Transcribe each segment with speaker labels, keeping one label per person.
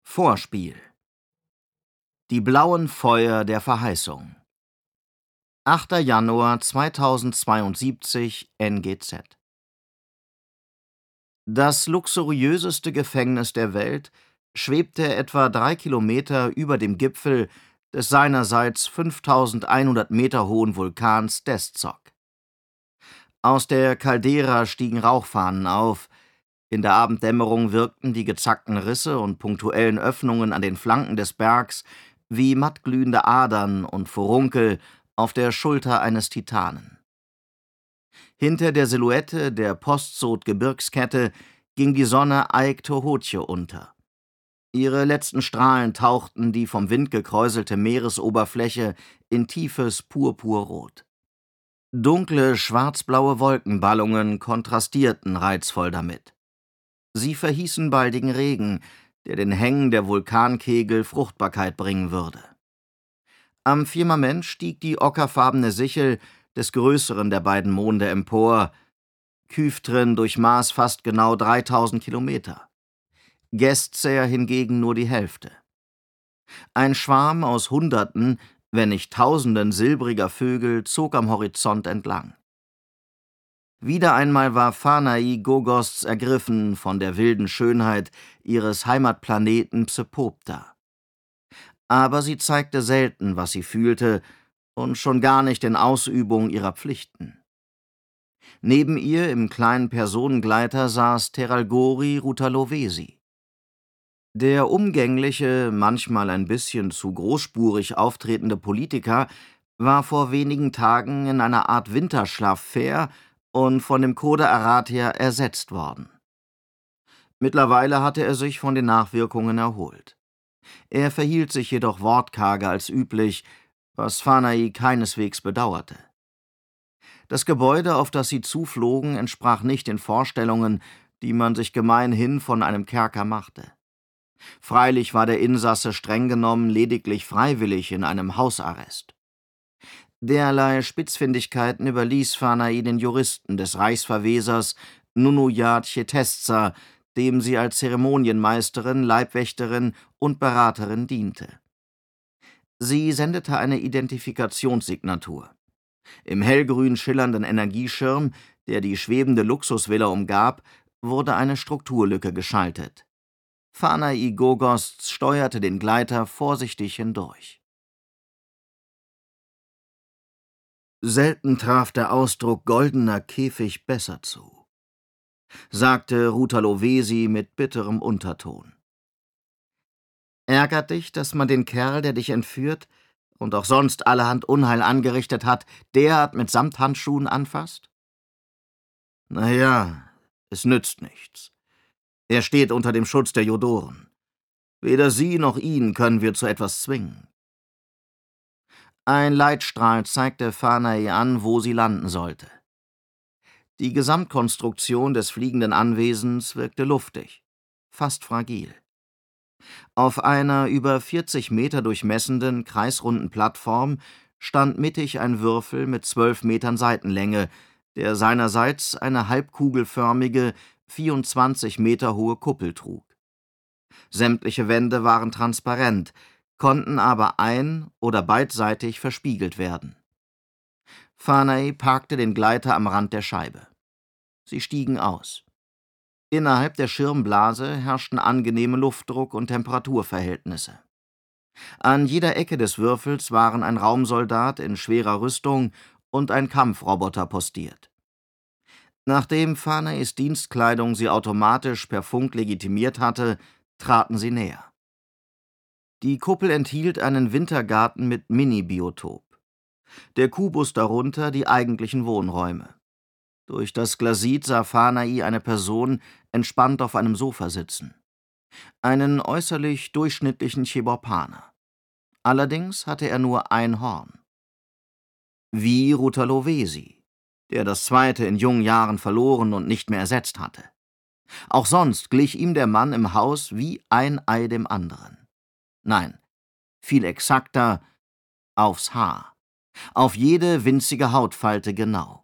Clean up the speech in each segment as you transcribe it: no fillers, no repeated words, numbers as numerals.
Speaker 1: Vorspiel. Die blauen Feuer der Verheißung. 8. Januar 2072 NGZ. Das luxuriöseste Gefängnis der Welt schwebte etwa 3 Kilometer über dem Gipfel des seinerseits 5100 Meter hohen Vulkans Deszok. Aus der Caldera stiegen Rauchfahnen auf. In der Abenddämmerung wirkten die gezackten Risse und punktuellen Öffnungen an den Flanken des Bergs wie mattglühende Adern und Furunkel auf der Schulter eines Titanen. Hinter der Silhouette der Postsot-Gebirgskette ging die Sonne Aik-Tohotje unter. Ihre letzten Strahlen tauchten die vom Wind gekräuselte Meeresoberfläche in tiefes Purpurrot. Dunkle, schwarzblaue Wolkenballungen kontrastierten reizvoll damit. Sie verhießen baldigen Regen, der den Hängen der Vulkankegel Fruchtbarkeit bringen würde. Am Firmament stieg die ockerfarbene Sichel des größeren der beiden Monde empor. Kyfthren durchmaß fast genau 3000 Kilometer. Gestzer hingegen nur die Hälfte. Ein Schwarm aus Hunderten, wenn nicht Tausenden silbriger Vögel zog am Horizont entlang. Wieder einmal war Phanai Gogosts ergriffen von der wilden Schönheit ihres Heimatplaneten Psepopta. Aber sie zeigte selten, was sie fühlte, und schon gar nicht in Ausübung ihrer Pflichten. Neben ihr im kleinen Personengleiter saß Teralgori Rutalovesi. Der umgängliche, manchmal ein bisschen zu großspurig auftretende Politiker war vor wenigen Tagen in einer Art Winterschlaf und von dem Code Arathia ersetzt worden. Mittlerweile hatte er sich von den Nachwirkungen erholt. Er verhielt sich jedoch wortkarger als üblich, was Phanai keineswegs bedauerte. Das Gebäude, auf das sie zuflogen, entsprach nicht den Vorstellungen, die man sich gemeinhin von einem Kerker machte. Freilich war der Insasse streng genommen lediglich freiwillig in einem Hausarrest. Derlei Spitzfindigkeiten überließ Phanai den Juristen des Reichsverwesers Nunuyat Chetesza, dem sie als Zeremonienmeisterin, Leibwächterin und Beraterin diente. Sie sendete eine Identifikationssignatur. Im hellgrün schillernden Energieschirm, der die schwebende Luxusvilla umgab, wurde eine Strukturlücke geschaltet. Phanai Gogost steuerte den Gleiter vorsichtig hindurch. Selten traf der Ausdruck goldener Käfig besser zu, sagte Rutalovesi mit bitterem Unterton. Ärgert dich, dass man den Kerl, der dich entführt und auch sonst allerhand Unheil angerichtet hat, derart mit Samthandschuhen anfasst? Na ja, es nützt nichts. Er steht unter dem Schutz der Jodoren. Weder sie noch ihn können wir zu etwas zwingen. Ein Leitstrahl zeigte Phanai an, wo sie landen sollte. Die Gesamtkonstruktion des fliegenden Anwesens wirkte luftig, fast fragil. Auf einer über 40 Meter durchmessenden, kreisrunden Plattform stand mittig ein Würfel mit 12 Metern Seitenlänge, der seinerseits eine halbkugelförmige, 24 Meter hohe Kuppel trug. Sämtliche Wände waren transparent, konnten aber ein- oder beidseitig verspiegelt werden. Phanai parkte den Gleiter am Rand der Scheibe. Sie stiegen aus. Innerhalb der Schirmblase herrschten angenehme Luftdruck- und Temperaturverhältnisse. An jeder Ecke des Würfels waren ein Raumsoldat in schwerer Rüstung und ein Kampfroboter postiert. Nachdem Phanais Dienstkleidung sie automatisch per Funk legitimiert hatte, traten sie näher. Die Kuppel enthielt einen Wintergarten mit Mini-Biotop. Der Kubus darunter die eigentlichen Wohnräume. Durch das Glasit sah Phanai eine Person entspannt auf einem Sofa sitzen. Einen äußerlich durchschnittlichen Chebopana. Allerdings hatte er nur ein Horn. Wie Rutalovesi, der das zweite in jungen Jahren verloren und nicht mehr ersetzt hatte. Auch sonst glich ihm der Mann im Haus wie ein Ei dem anderen. Nein, viel exakter, aufs Haar. Auf jede winzige Hautfalte genau.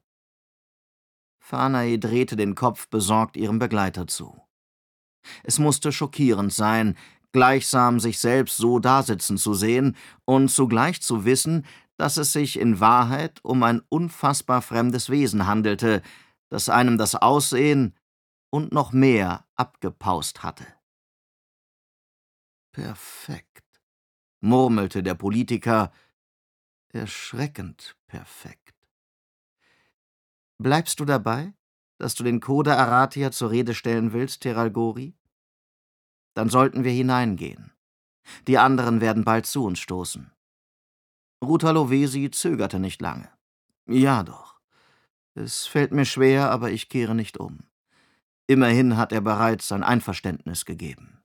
Speaker 1: Phanai drehte den Kopf besorgt ihrem Begleiter zu. Es musste schockierend sein, gleichsam sich selbst so dasitzen zu sehen und zugleich zu wissen, dass es sich in Wahrheit um ein unfassbar fremdes Wesen handelte, das einem das Aussehen und noch mehr abgepaust hatte. »Perfekt«, murmelte der Politiker, »erschreckend perfekt.« »Bleibst du dabei, dass du den Coda Aratia zur Rede stellen willst, Teralgori? Dann sollten wir hineingehen. Die anderen werden bald zu uns stoßen.« Ruta Lovesi zögerte nicht lange. »Ja doch. Es fällt mir schwer, aber ich kehre nicht um. Immerhin hat er bereits sein Einverständnis gegeben.«